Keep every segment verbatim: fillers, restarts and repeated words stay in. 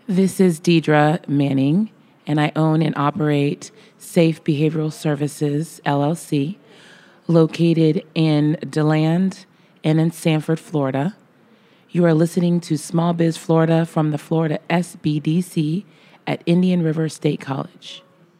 This is Deidre Manning, and I own and operate Safe Behavioral Services, L L C, located in DeLand and in Sanford, Florida. You are listening to Small Biz Florida from the Florida S B D C at Indian River State College.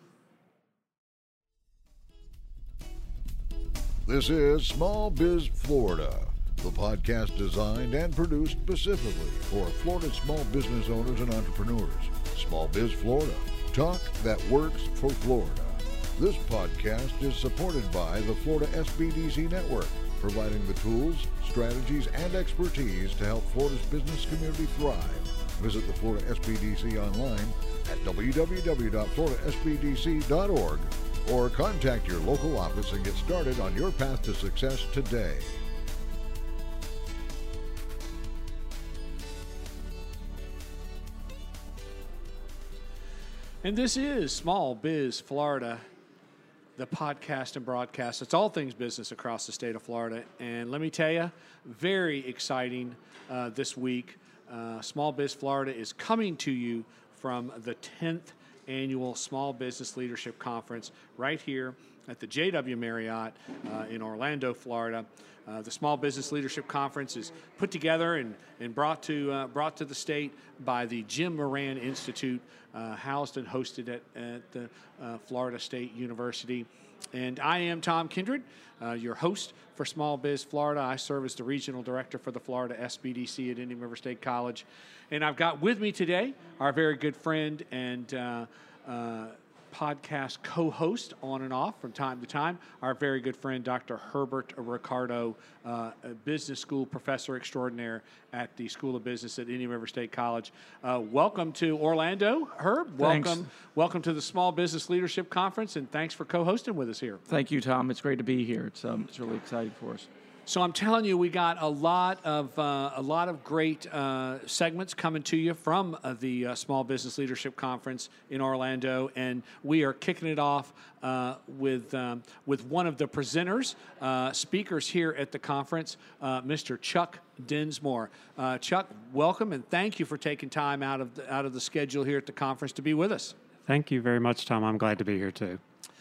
This is Small Biz Florida, the podcast designed and produced specifically for Florida small business owners and entrepreneurs. Small Biz Florida, talk that works for Florida. This podcast is supported by the Florida S B D C Network, providing the tools, strategies, and expertise to help Florida's business community thrive. Visit the Florida S B D C online at w w w dot florida s b d c dot org or contact your local office and get started on your path to success today. And this is Small Biz Florida, the podcast and broadcast. It's all things business across the state of Florida. And let me tell you, very exciting uh, this week. Uh, Small Biz Florida is coming to you from the tenth Annual Small Business Leadership Conference right here at the J W Marriott uh, in Orlando, Florida. Uh, the Small Business Leadership Conference is put together and, and brought to uh, brought to the state by the Jim Moran Institute, uh, housed and hosted at, at the uh, Florida State University. And I am Tom Kindred, uh, your host for Small Biz Florida. I serve as the Regional Director for the Florida S B D C at Indian River State College. And I've got with me today our very good friend and uh, uh, podcast co-host on and off from time to time, our very good friend, Doctor Herbert Ricardo, uh, a business school professor extraordinaire at the School of Business at Indian River State College. Uh, welcome to Orlando, Herb. Thanks. Welcome, welcome to the Small Business Leadership Conference, and thanks for co-hosting with us here. Thank you, Tom. It's great to be here. It's um, it's really exciting for us. So I'm telling you, we got a lot of uh, a lot of great uh, segments coming to you from uh, the uh, Small Business Leadership Conference in Orlando, and we are kicking it off uh, with um, with one of the presenters, uh, speakers here at the conference, uh, Mister Chuck Dinsmore. Uh, Chuck, welcome and thank you for taking time out of the, out of the schedule here at the conference to be with us. Thank you very much, Tom. I'm glad to be here too.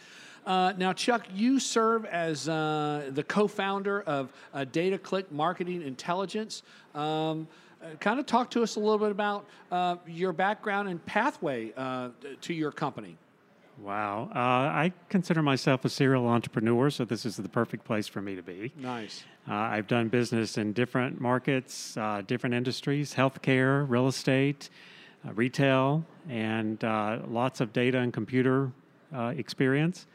Uh, now, Chuck, you serve as uh, the co-founder of uh, DataClick Marketing Intelligence. Um, uh, kind of talk to us a little bit about uh, your background and pathway uh, to your company. Wow. Uh, I consider myself a serial entrepreneur, so this is the perfect place for me to be. Nice. Uh, I've done business in different markets, uh, different industries, healthcare, real estate, uh, retail, and uh, lots of data and computer uh, experience.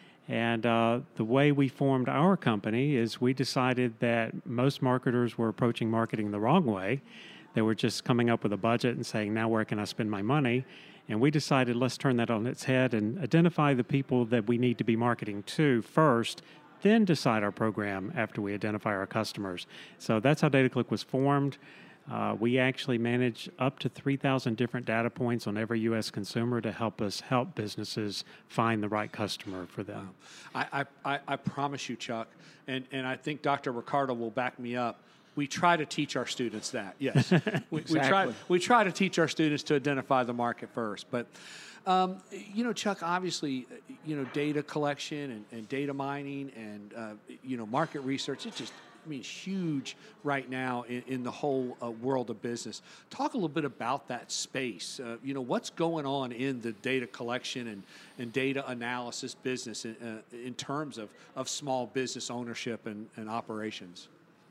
And uh, the way we formed our company is we decided that most marketers were approaching marketing the wrong way. They were just coming up with a budget and saying, now where can I spend my money? And we decided, let's turn that on its head and identify the people that we need to be marketing to first, then decide our program after we identify our customers. So that's how DataClick was formed. Uh, we actually manage up to three thousand different data points on every U S consumer to help us help businesses find the right customer for them. Wow. I, I, I promise you, Chuck, and, and I think Doctor Ricardo will back me up, we try to teach our students that, yes. we, Exactly. we, try, we try to teach our students to identify the market first. But, um, you know, Chuck, obviously, you know, data collection and, and data mining and, uh, you know, market research, it's just, I mean, huge right now in, in the whole uh, world of business. Talk a little bit about that space. Uh, you know, what's going on in the data collection and, and data analysis business in, uh, in terms of, of small business ownership and, and operations?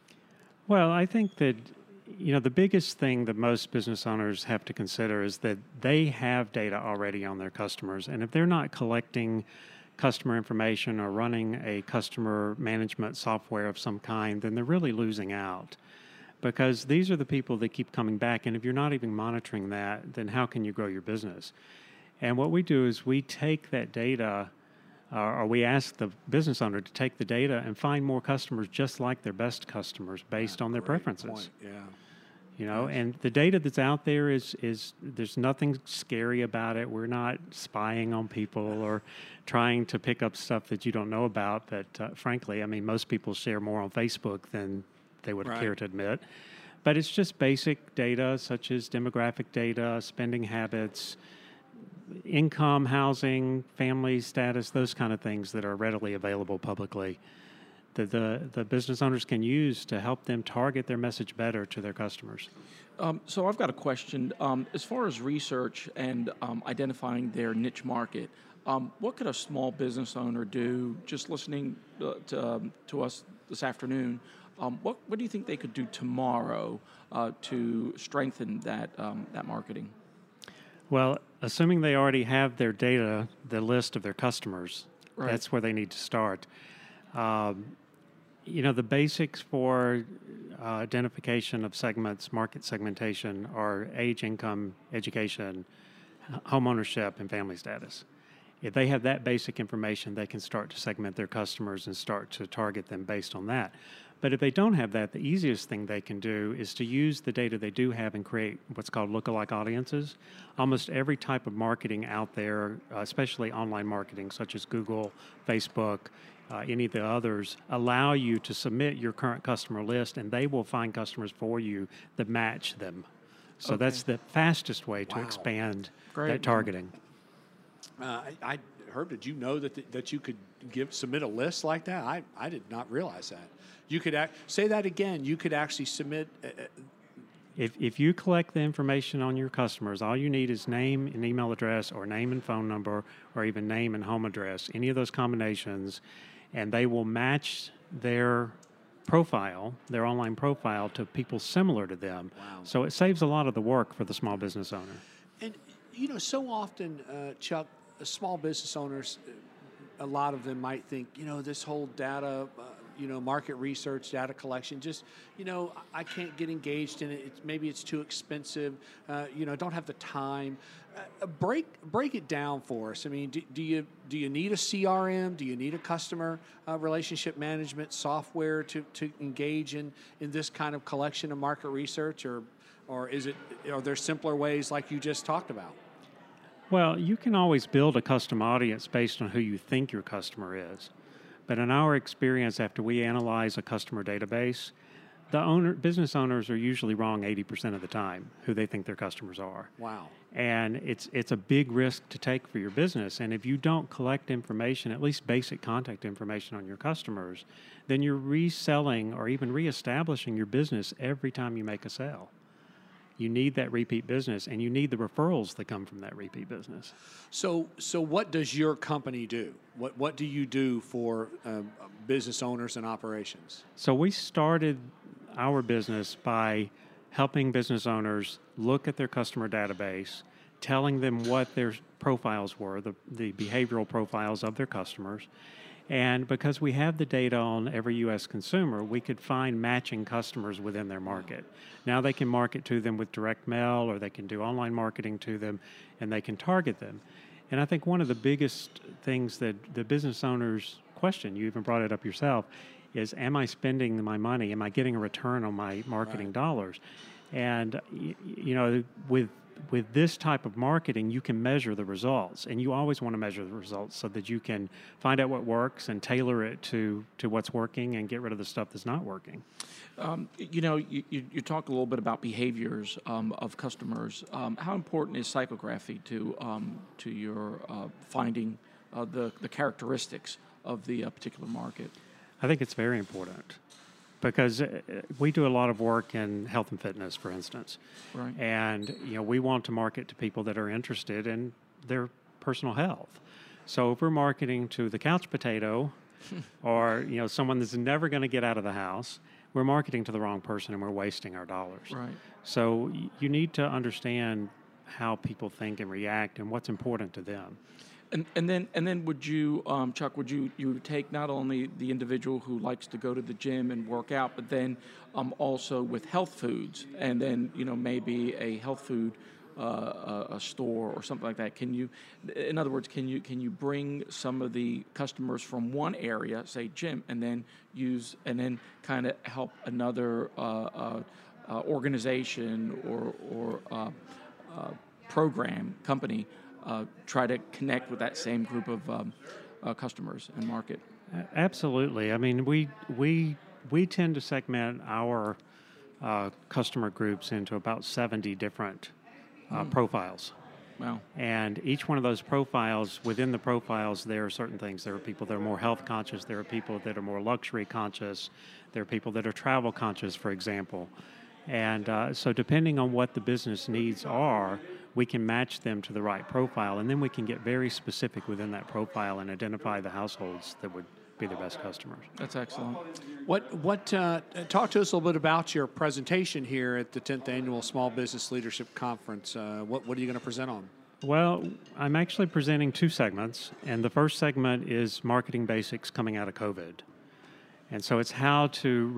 Well, I think that, you know, the biggest thing that most business owners have to consider is that they have data already on their customers. And if they're not collecting customer information or running a customer management software of some kind, then they're really losing out. Because these are the people that keep coming back. And if you're not even monitoring that, then how can you grow your business? And what we do is we take that data, uh, or we ask the business owner to take the data and find more customers just like their best customers based Yeah, on their great preferences. point. Yeah. You know, Nice. and the data that's out there is, is there's nothing scary about it. We're not spying on people or trying to pick up stuff that you don't know about that, uh, frankly, I mean, most people share more on Facebook than they would Right. care to admit. But it's just basic data such as demographic data, spending habits, income, housing, family status, those kind of things that are readily available publicly that the, the business owners can use to help them target their message better to their customers. Um, so I've got a question. Um, as far as research and um, identifying their niche market, um, what could a small business owner do, just listening uh, to, um, to us this afternoon, um, what, what do you think they could do tomorrow uh, to strengthen that, um, that marketing? Well, assuming they already have their data, the list of their customers, Right. that's where they need to start. Um, you know, the basics for uh, identification of segments, market segmentation, are age, income, education, home ownership, and family status. If they have that basic information, they can start to segment their customers and start to target them based on that. But if they don't have that, the easiest thing they can do is to use the data they do have and create what's called lookalike audiences. Almost every type of marketing out there, uh, especially online marketing, such as Google, Facebook, uh, any of the others, allow you to submit your current customer list, and they will find customers for you that match them. So Okay. that's the fastest way to Wow. expand Great. that targeting. Uh, I, I Herb, did you know that th- that you could give submit a list like that? I, I did not realize that. You could act, say that again. You could actually submit. Uh, If, if you collect the information on your customers, all you need is name and email address, or name and phone number, or even name and home address, any of those combinations, and they will match their profile, their online profile, to people similar to them. Wow. So it saves a lot of the work for the small business owner. and you know, so often, uh, Chuck, uh, small business owners, uh, a lot of them might think, you know, this whole data. Uh, you know, market research, data collection, just, you know, I can't get engaged in it. It's, maybe it's too expensive. Uh, you know, don't have the time. Uh, break break it down for us. I mean, do, do you do you need a C R M? Do you need a customer uh, relationship management software to, to engage in, in this kind of collection of market research, or or is it are there simpler ways like you just talked about? Well, you can always build a custom audience based on who you think your customer is. But in our experience, after we analyze a customer database, the owner, business owners are usually wrong eighty percent of the time who they think their customers are. Wow. And it's it's a big risk to take for your business. And if you don't collect information, at least basic contact information on your customers, then you're reselling or even reestablishing your business every time you make a sale. You need that repeat business, and you need the referrals that come from that repeat business. So, so what does your company do? What what do you do for uh, business owners and operations? So we started our business by helping business owners look at their customer database, telling them what their profiles were, the, the behavioral profiles of their customers. And because we have the data on every U S consumer, we could find matching customers within their market. Now they can market to them with direct mail, or they can do online marketing to them, and they can target them. And I think one of the biggest things that the business owners question, you even brought it up yourself, is, am I spending my money? Am I getting a return on my marketing Right. dollars? And, y- you know, with with this type of marketing, you can measure the results, and you always want to measure the results so that you can find out what works and tailor it to, to what's working and get rid of the stuff that's not working. Um, you know, you, you, you talk a little bit about behaviors um, of customers. Um, how important is psychography to um, to your uh, finding uh, the the characteristics of the uh, particular market? I think it's very important because uh, we do a lot of work in health and fitness, for instance. Right. And, you know, we want to market to people that are interested in their personal health. So if we're marketing to the couch potato or, you know, someone that's never going to get out of the house, we're marketing to the wrong person and we're wasting our dollars. Right. So y- you need to understand how people think and react and what's important to them. And and then and then would you, um, Chuck? Would you you would take not only the individual who likes to go to the gym and work out, but then um, also with health foods, and then you know maybe a health food uh, a, a store or something like that. Can you, in other words, can you can you bring some of the customers from one area, say gym, and then use and then kind of help another uh, uh, uh, organization or or uh, uh, program company uh, try to connect with that same group of um, uh, customers and market? A- Absolutely. I mean, we we we tend to segment our uh, customer groups into about seventy different uh, mm. profiles. Wow. And each one of those profiles, within the profiles, there are certain things. There are people that are more health conscious. There are people that are more luxury conscious. There are people that are travel conscious, for example. And uh, so depending on what the business needs are, we can match them to the right profile. And then we can get very specific within that profile and identify the households that would be the best customers. That's excellent. What, what, uh, talk to us a little bit about your presentation here at the tenth Annual Small Business Leadership Conference. Uh, what, what are you going to present on? Well, I'm actually presenting two segments, and the first segment is marketing basics coming out of COVID. And so it's how to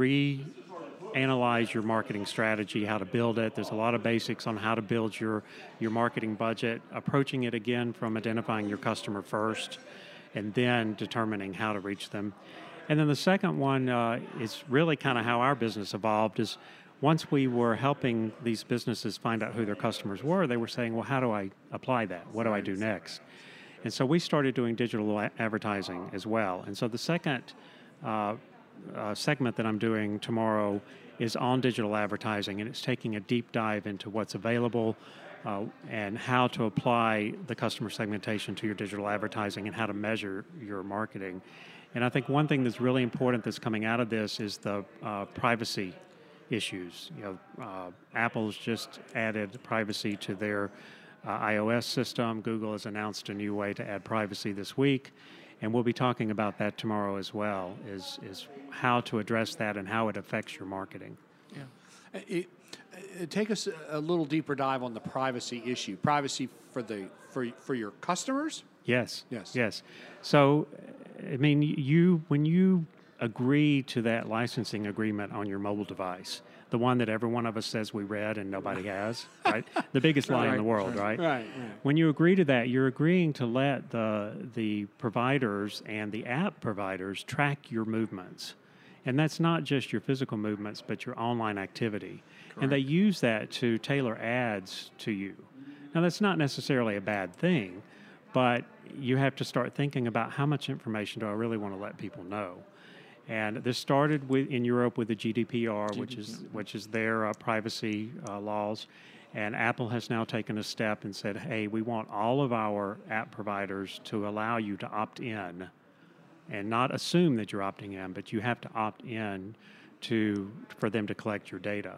reanalyze your marketing strategy, how to build it. There's a lot of basics on how to build your, your marketing budget, approaching it again from identifying your customer first, and then determining how to reach them. And then the second one uh, is really kind of how our business evolved. Is once we were helping these businesses find out who their customers were, they were saying, well, how do I apply that? What do I do next? And so we started doing digital a- advertising as well. And so the second uh, uh, segment that I'm doing tomorrow is on digital advertising, and it's taking a deep dive into what's available, Uh, and how to apply the customer segmentation to your digital advertising and how to measure your marketing. And I think one thing that's really important that's coming out of this is the uh, privacy issues. You know, uh, Apple's just added privacy to their uh, iOS system. Google has announced a new way to add privacy this week, and we'll be talking about that tomorrow as well, is, is how to address that and how it affects your marketing. Yeah. It, Take us a little deeper dive on the privacy issue. Privacy for the for for your customers? Yes. Yes. Yes. So, I mean, you when you agree to that licensing agreement on your mobile device, the one that every one of us says we read and nobody has, right? The biggest lie right, in the world, right? Right. right. When you agree to that, you're agreeing to let the the providers and the app providers track your movements. And that's not just your physical movements, but your online activity. Correct. And they use that to tailor ads to you. Now, that's not necessarily a bad thing, but you have to start thinking about how much information do I really want to let people know. And this started with in Europe with the G D P R, G D P R. which is which is their uh, privacy uh, laws. And Apple has now taken a step and said, hey, we want all of our app providers to allow you to opt in and not assume that you're opting in, but you have to opt in to for them to collect your data.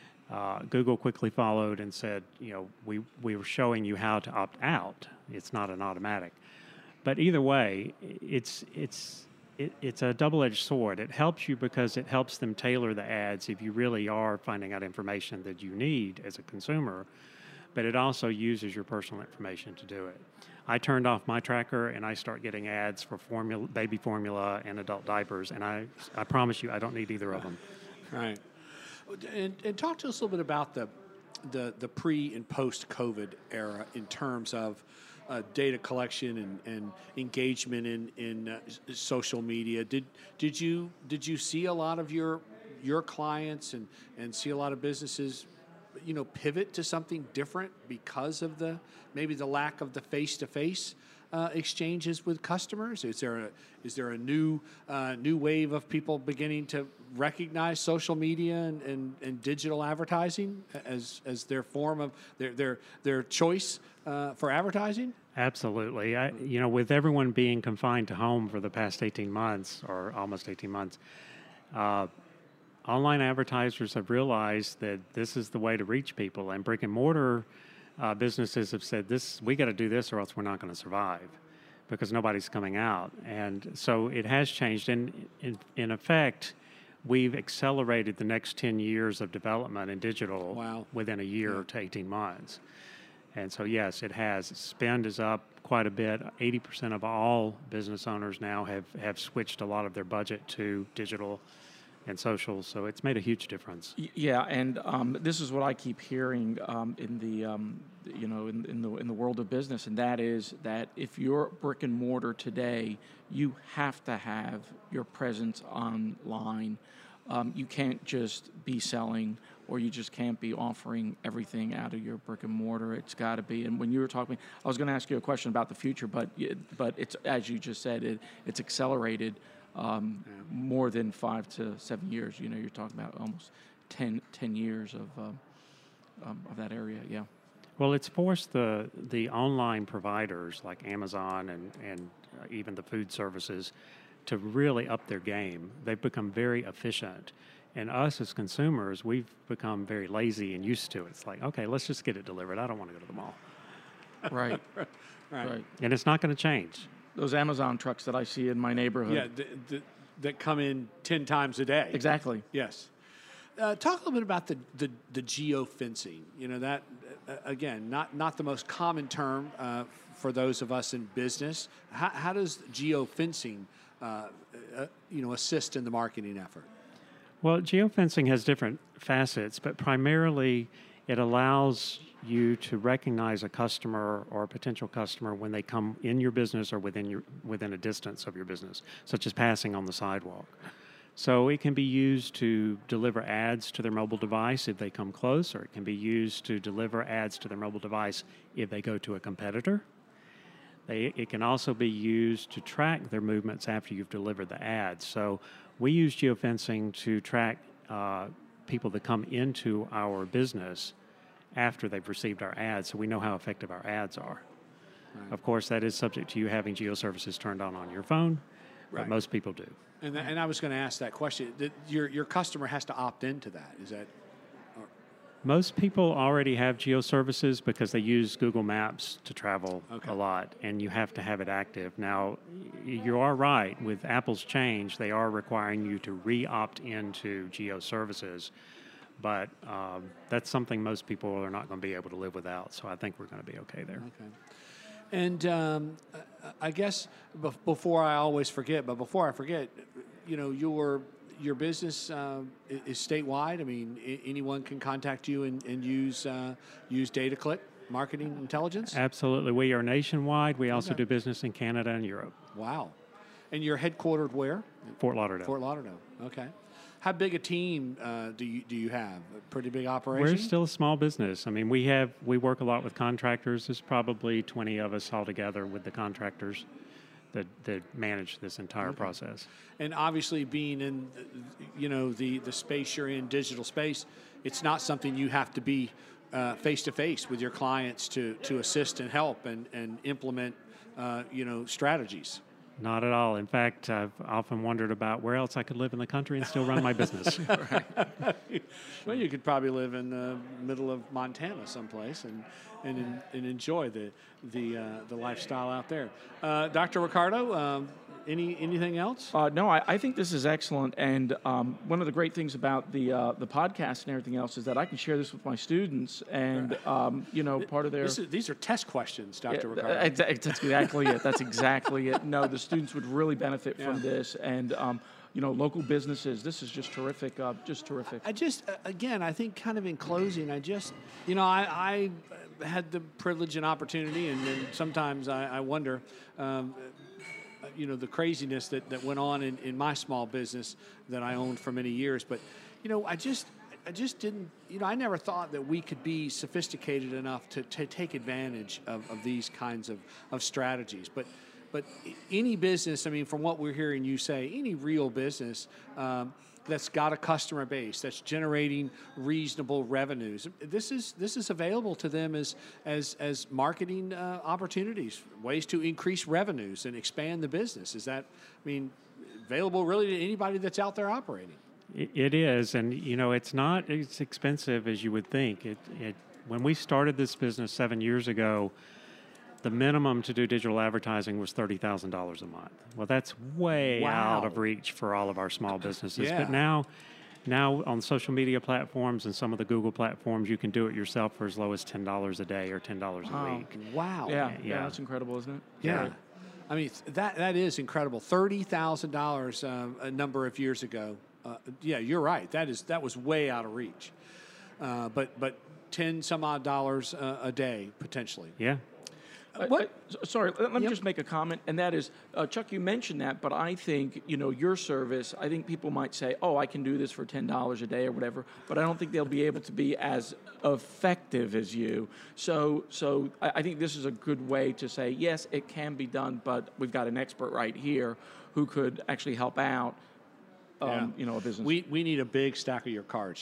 Uh, Google quickly followed and said, you know, we, we were showing you how to opt out. It's not an automatic. But either way, it's it's it, it's a double-edged sword. It helps you because it helps them tailor the ads if you really are finding out information that you need as a consumer, but it also uses your personal information to do it. I turned off my tracker and I start getting ads for formula, baby formula and adult diapers, and I, I promise you I don't need either of them. Right. And, and talk to us a little bit about the the, the pre and post COVID era in terms of uh, data collection and, and engagement in in uh, social media. Did did you did you see a lot of your your clients and, and see a lot of businesses, you know, pivot to something different because of the maybe the lack of the face-to-face uh, exchanges with customers? Is there a is there a new uh, new wave of people beginning to recognize social media and, and, and digital advertising as as their form of their their their choice uh, for advertising? Absolutely. I, you know, with everyone being confined to home for the past eighteen months or almost eighteen months. Uh, Online advertisers have realized that this is the way to reach people, and brick and mortar uh, businesses have said, "This we got to do this, or else we're not going to survive, because nobody's coming out." And so it has changed. And in, in effect, we've accelerated the next ten years of development in digital wow. within a year yeah. to eighteen months. And so, yes, it has. Spend is up quite a bit. eighty percent of all business owners now have, have switched a lot of their budget to digital and social, so it's made a huge difference. Yeah, and um, this is what I keep hearing um, in the um, you know in, in the in the world of business, and that is that if you're brick and mortar today, you have to have your presence online. Um, you can't just be selling, or you just can't be offering everything out of your brick and mortar. It's got to be. And when you were talking, I was going to ask you a question about the future, but but it's as you just said, it it's accelerated. Um, yeah. More than five to seven years, you know, you're talking about almost ten, ten years of um, um, of that area. Yeah. Well, it's forced the the online providers like Amazon and and uh, even the food services to really up their game. They've become very efficient. And us as consumers, we've become very lazy and used to it. It's like, okay, let's just get it delivered. I don't want to go to the mall. Right. Right. Right. And it's not going to change. Those Amazon trucks that I see in my neighborhood. Yeah, th- th- that come in ten times a day. Exactly. Yes. Uh, talk a little bit about the, the, the geofencing. You know, that, uh, again, not, not the most common term uh, for those of us in business. How, how does geofencing, uh, uh, you know, assist in the marketing effort? Well, geofencing has different facets, but primarily it allows you to recognize a customer or a potential customer when they come in your business or within your within a distance of your business, such as passing on the sidewalk. So it can be used to deliver ads to their mobile device if they come close, or it can be used to deliver ads to their mobile device if they go to a competitor. They, it can also be used to track their movements after you've delivered the ads. So we use geofencing to track uh, people that come into our business after they've received our ads, so we know how effective our ads are. Right. Of course, that is subject to you having geoservices turned on on your phone, Right. but most people do. And, th- and I was going to ask that question. That your, your customer has to opt into that. Is that... Most people already have geoservices because they use Google Maps to travel Okay. a lot, and you have to have it active. Now, you are right. With Apple's change, they are requiring you to re-opt into geoservices, but um, that's something most people are not going to be able to live without, so I think we're going to be okay there. Okay. And um, I guess bef- before I always forget, but before I forget, you know, your your business uh, is statewide. I mean, I- anyone can contact you and, and use uh, use DataClick marketing intelligence. Absolutely. We are nationwide. We also Okay. do business in Canada and Europe. Wow. And you're headquartered where? Fort Lauderdale. Fort Lauderdale. Okay. How big a team uh, do you do you have? A pretty big operation? We're still a small business. I mean, we have we work a lot with contractors. There's probably twenty of us altogether with the contractors that that manage this entire Okay. process. And obviously, being in, you know, the the space you're in, digital space, it's not something you have to be face to face with your clients to to assist and help and and implement, uh, you know, strategies. Not at all. In fact, I've often wondered about where else I could live in the country and still run my business. Well, you could probably live in the middle of Montana someplace and and, and enjoy the the uh, the lifestyle out there. Uh, Doctor Ricardo, um, any anything else? Uh, no, I, I think this is excellent, and um, one of the great things about the uh, the podcast and everything else is that I can share this with my students, and um, you know, part of their This is, these are test questions, Doctor Yeah, Ricardo. exa- That's exactly it. That's exactly it. No, the students would really benefit Yeah. from this, and um, you know, local businesses. This is just terrific. Uh, just terrific. I just, uh, again, I think kind of in closing, I just, you know, I, I had the privilege and opportunity, and, and sometimes I, I wonder, um, you know, the craziness that, that went on in, in my small business that I owned for many years. But, you know, I just, I just didn't, you know, I never thought that we could be sophisticated enough to, to take advantage of, of these kinds of, of strategies. But, but any business, I mean, from what we're hearing you say, any real business um, that's got a customer base, that's generating reasonable revenues, this is this is available to them as as as marketing uh, opportunities, ways to increase revenues and expand the business. Is that, I mean, available really to anybody that's out there operating? It, it is, and you know, it's not as expensive as you would think. It, it when we started this business seven years ago, the minimum to do digital advertising was thirty thousand dollars a month. Well, that's way Wow. out of reach for all of our small businesses. Yeah. But now, now on social media platforms and some of the Google platforms, you can do it yourself for as low as ten dollars a day or ten dollars a Wow. week. Wow. yeah, yeah, yeah. that's incredible, isn't it? Yeah. I mean, that that is incredible. Thirty thousand dollars um, a number of years ago. Uh, yeah, you're right. That is that was way out of reach. Uh, but but ten some odd dollars uh, a day potentially. Yeah. Uh, What- uh, s- sorry, let, let me Yep. just make a comment, and that is, uh, Chuck, you mentioned that, but I think, you know, your service, I think people might say, oh, I can do this for ten dollars a day or whatever, but I don't think they'll be able to be as effective as you. So, so I, I think this is a good way to say, yes, it can be done, but we've got an expert right here who could actually help out, um, Yeah. you know, a business. We we need a big stack of your cards, Chuck.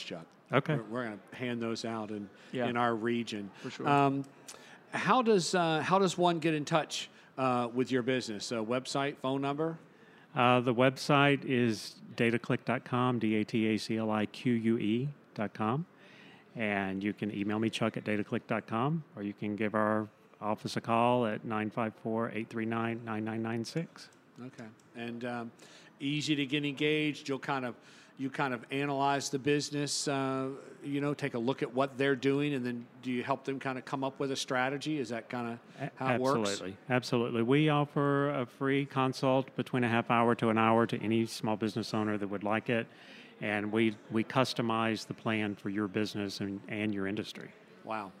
Okay. We're, we're going to hand those out in Yeah. in our region. For sure. Um, how does uh, how does one get in touch uh, with your business? Uh, website, phone number? Uh, the website is dataclick dot com, D A T A C L I Q U E dot com. And you can email me, Chuck at dataclick dot com, or you can give our office a call at nine five four, eight three nine, nine nine nine six. Okay. And um, easy to get engaged. You'll kind of you kind of analyze the business, uh, you know, take a look at what they're doing, and then do you help them kind of come up with a strategy? Is that kind of how it works? Absolutely. Absolutely. We offer a free consult between a half hour to an hour to any small business owner that would like it. And we, we customize the plan for your business and, and your industry. Wow.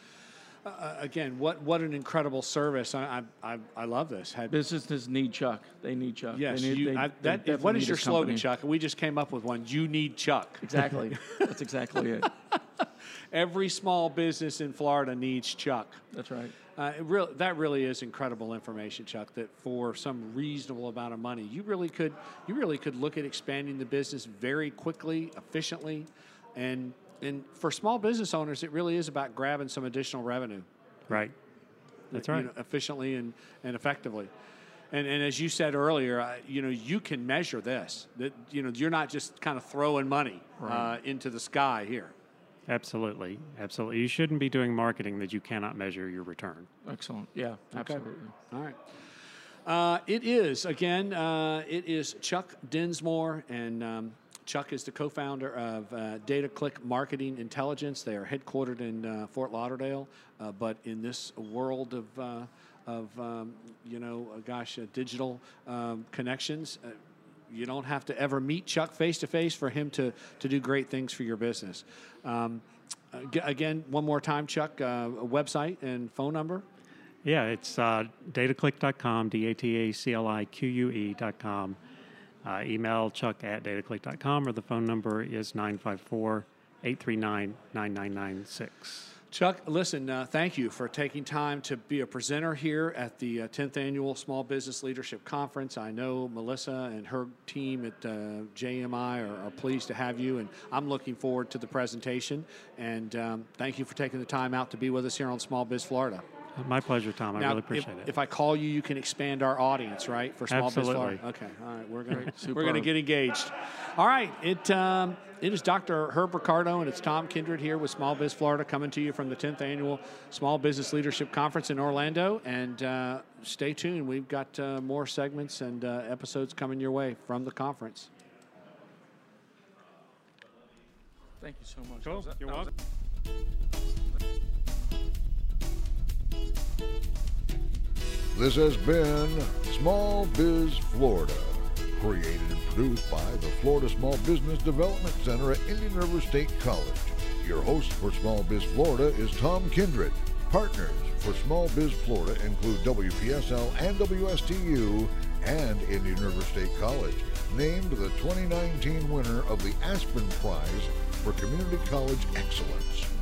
Uh, again, what, what an incredible service. I, I, I, I love this. Had, Businesses need Chuck. They need Chuck. yes. They need, You, they, I, they that, definitely what is need your his slogan, company. Chuck? We just came up with one. You need Chuck. Exactly. That's exactly it. Every small business in Florida needs Chuck. That's right. Uh, it real, that really is incredible information, Chuck. That for some reasonable amount of money, you really could you really could look at expanding the business very quickly, efficiently, and and for small business owners, it really is about grabbing some additional revenue. Right. That's you right. know, efficiently and, and effectively. And and as you said earlier, uh, you know, you can measure this. That you know, you're not just kind of throwing money uh, into the sky here. Absolutely. Absolutely. You shouldn't be doing marketing that you cannot measure your return. Excellent. Yeah, absolutely. All right. Uh, it is, again, uh, it is Chuck Dinsmore, and um, Chuck is the co-founder of uh, DataClick Marketing Intelligence. They are headquartered in uh, Fort Lauderdale, uh, but in this world of, uh, of um, you know, uh, gosh, uh, digital um, connections, uh, you don't have to ever meet Chuck face-to-face for him to, to do great things for your business. Um, ag- again, one more time, Chuck, uh, a website and phone number. Yeah, it's uh, dataclick dot com, D A T A C L I Q U E dot com. Uh, email Chuck at dataclick dot com, or the phone number is nine five four, eight three nine, nine nine nine six. Chuck, listen, uh, thank you for taking time to be a presenter here at the uh, tenth Annual Small Business Leadership Conference. I know Melissa and her team at uh, J M I are, are pleased to have you, and I'm looking forward to the presentation. And um, thank you for taking the time out to be with us here on Small Biz Florida. My pleasure, Tom. I Now, really appreciate if, it. if I call you, you can expand our audience, right, for Small Biz Absolutely. Florida? Okay, all right, we're going to Superb. we're going to get engaged. All right, it um, it is Doctor Herb Ricardo, and it's Tom Kindred here with Small Biz Florida, coming to you from the tenth Annual Small Business Leadership Conference in Orlando. And uh, stay tuned. We've got uh, more segments and uh, episodes coming your way from the conference. Thank you so much. Cool. That was- You're that was- welcome. This has been Small Biz Florida, created and produced by the Florida Small Business Development Center at Indian River State College. Your host for Small Biz Florida is Tom Kindred. Partners for Small Biz Florida include W P S L and W S T U and Indian River State College, named the twenty nineteen winner of the Aspen Prize for Community College Excellence.